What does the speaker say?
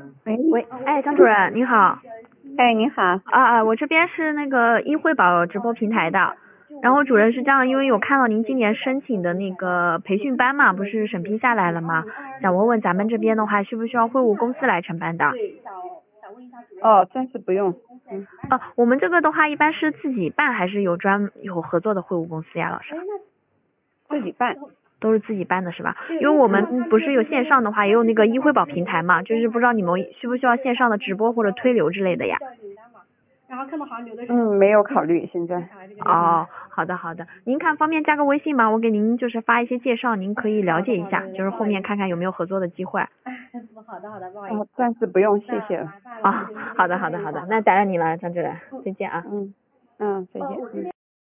喂， 喂，哎，张主任你好。 哎，你好。 我这边是那个易惠宝直播平台的，然后主任是这样，因为有看到您今年申请的那个培训班嘛，不是审批下来了吗？想问问咱们这边的话，需不需要会务公司来承办的？ 哦，暂时不用。 我们这个的话一般是自己办还是有合作的会务公司呀，老师？ 自己办。 都是自己办的是吧？因为我们不是有线上的话，也有那个易惠宝平台嘛，就是不知道你们需不需要线上的直播或者推流之类的呀？ 没有考虑现在。 哦，好的好的，您看方便加个微信吗？我给您就是发一些介绍，您可以了解一下，就是后面看看有没有合作的机会。 哦，暂时不用，谢谢了。 好的好的好的，那打扰你了，张主任，再见啊。 再见。